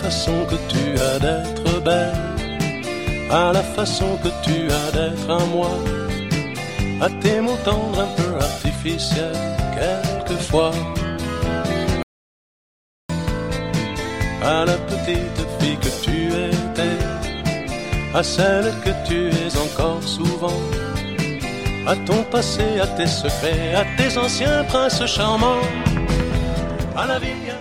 façon que tu as d'être belle, à la façon que tu as d'être à moi, à tes mots tendres un peu artificiels quelquefois, à la petite fille que tu étais, à celle que tu es encore souvent, à ton passé, à tes secrets, à tes anciens princes charmants, à la vie.